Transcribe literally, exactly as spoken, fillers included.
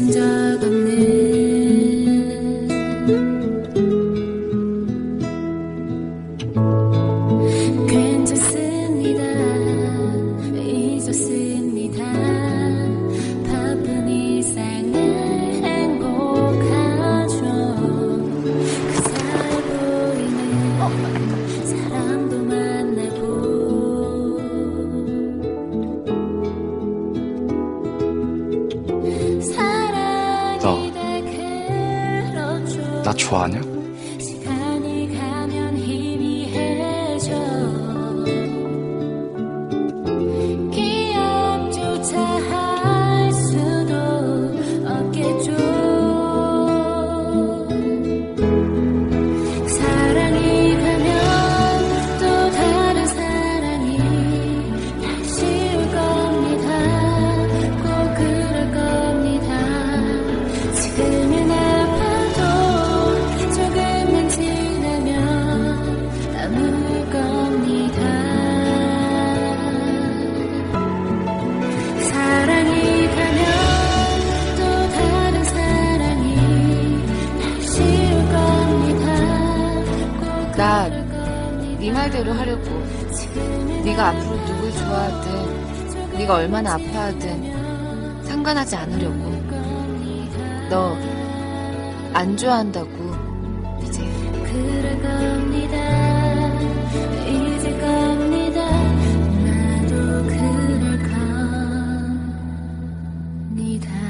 잊은 적 없는 괜찮습니다. 잊었습니다. 바쁜 일상을 행복하죠. 그 사이 보이는 사람도 만나고 너, 나 좋아하냐? 시간이 가면 희미해져. 기억조차 할 수도 없겠죠. 사랑이 가면 또 다른 사랑이 다시 올 겁니다. 꼭 그럴 겁니다. 지금은 아파도 조금만 지나면 아물 겁니다. 사랑이 가면 또 다른 사랑이 다시 올 겁니다. 꼭 나 그럴 겁니다. 네 말대로 하려고. 네가 앞으로 누굴 좋아하든 네가 얼마나 아파하든 상관하지 않으려고. 너 안 좋아한다고 이제. 그럴 겁니다. 잊을 겁니다. 나도 그럴 겁니다.